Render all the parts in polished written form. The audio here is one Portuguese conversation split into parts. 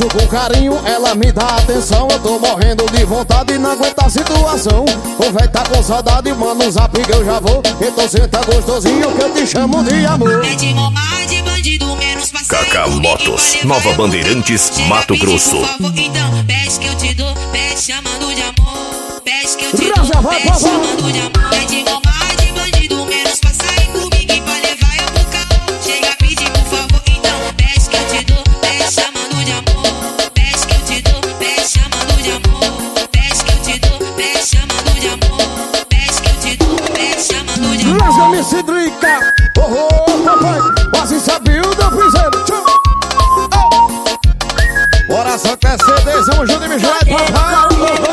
peço com carinho, ela me dá atenção. Eu tô morrendo de vontade e não aguento a situação. O véi tá com saudade, manda um zap que eu já vou. Então senta gostosinho que eu te chamo de amor. É de momar de bandido, menos passar. Kaká Motos, Nova Bandeirantes, Mato Grosso. Por favor, então, pede que eu te dou, pede chamando de amor. Pede que eu te dou, Raja, vai, pede chamando de amor. É de momar de bandido, menos passar e comigo e pra levar eu pro carro. Chega a pedir por favor, então, pede que eu te dou, pede chamando de amor. Pede que eu te dou, pede chamando de amor. Pede que eu te dou, pede chamando de amor. Pede que eu te dou, pede chamando de amor. Rasga-me cidrica, oh, papai, quase sabia o do piseiro. Coração quer ser desão, ajuda me jogar, papai.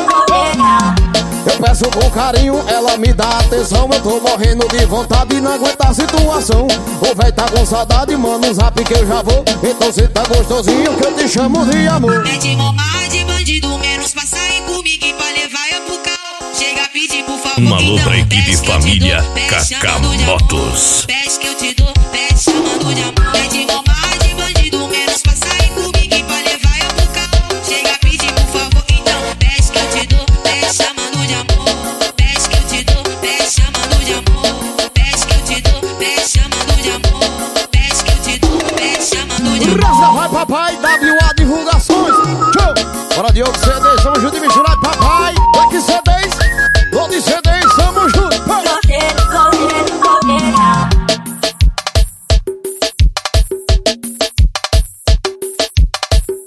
Eu peço com carinho, ela me dá atenção. Eu tô morrendo de vontade e não aguento a situação. O véi tá com saudade, manda um zap que eu já vou. Então cê tá gostosinho que eu te chamo de amor. É de momar de bandido, menos passar e comigo e pra levar eu pro carro. Chega a pedir por favor, Um alô então, pra equipe pede que eu te família dou, pede Kaká chamando de amor. Motos. Pede que eu te dou, pede chamando de amor. É de momar de bandido, menos passar e comigo e pra levar eu pro carro. Chega a pedir por favor, então, pede que eu te dou, pede chamando de amor. Pede que eu te dou, pede chamando de amor. Pede que eu te dou, pede chamando de amor. Pede que eu te dou, pede chamando de amor. Rasga vai, papai, WA Divulgações. Tchau. Bora Diogo CD, chama ajuda me jogar.